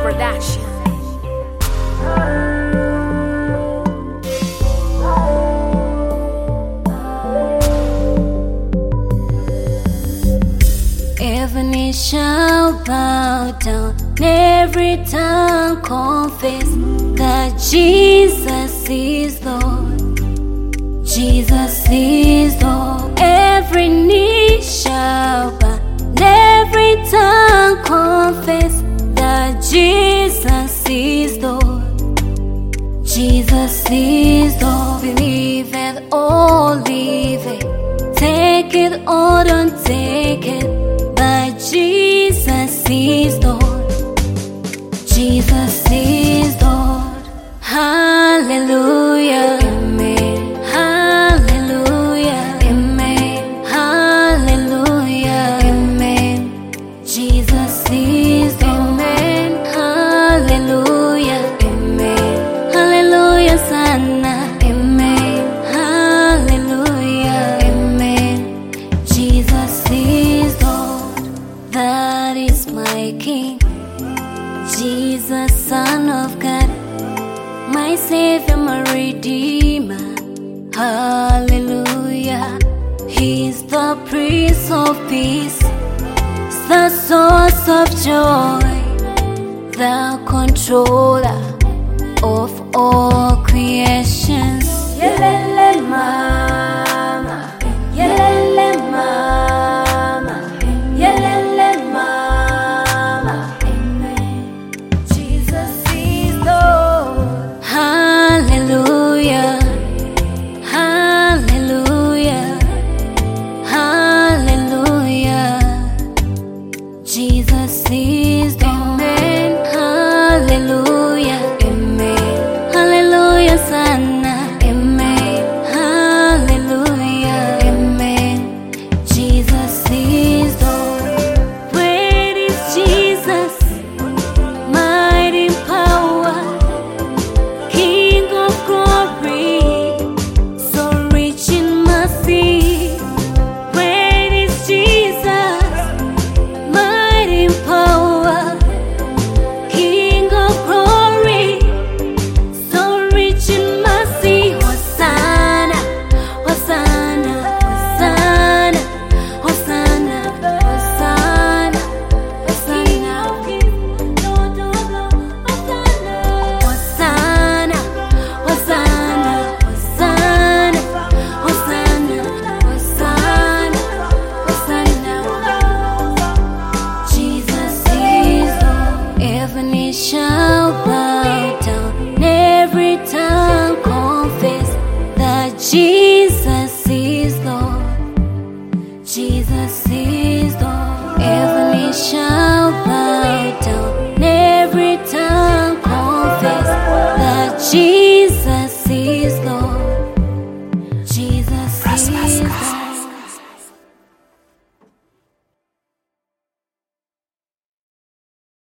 Production. Every knee shall bow down, every tongue confess that Jesus is Lord. Jesus is Lord. Every knee shall bow, every tongue confess that Jesus is Lord. Jesus is Lord. Believe it or leave it, take it or don't take it, but Jesus is Lord. Jesus is Lord. Hallelujah. Amen. Hallelujah. Amen. Hallelujah. Amen. Jesus is Lord. Amen. Hallelujah. Amen. Hallelujah sana. Amen. Hallelujah. Amen. Jesus is Lord. That is my King, Jesus, Son of God, my Savior, my Redeemer. Hallelujah. He's the Prince of Peace, the source of joy, the controller of all creations. Yelele mama, yelele mama, yelele mama. Amen. Jesus is Lord. Hallelujah. Hallelujah. Hallelujah. Jesus is Lord. Amen. Hallelujah. Amen. Hallelujah sana. Amen. Hallelujah. Amen. Jesus is Lord. Great is Jesus, mighty power, King of glory, so rich in mercy. Great is Jesus, mighty power, King of glory, so rich in mercy. Hosanna, Hosanna, Hosanna, Hosanna, Hosanna, Hosanna, Hosanna, Hosanna, Hosanna, Hosanna, Hosanna, Hosanna. Jesus is Lord. Every knee shall bow down, every tongue confess that Jesus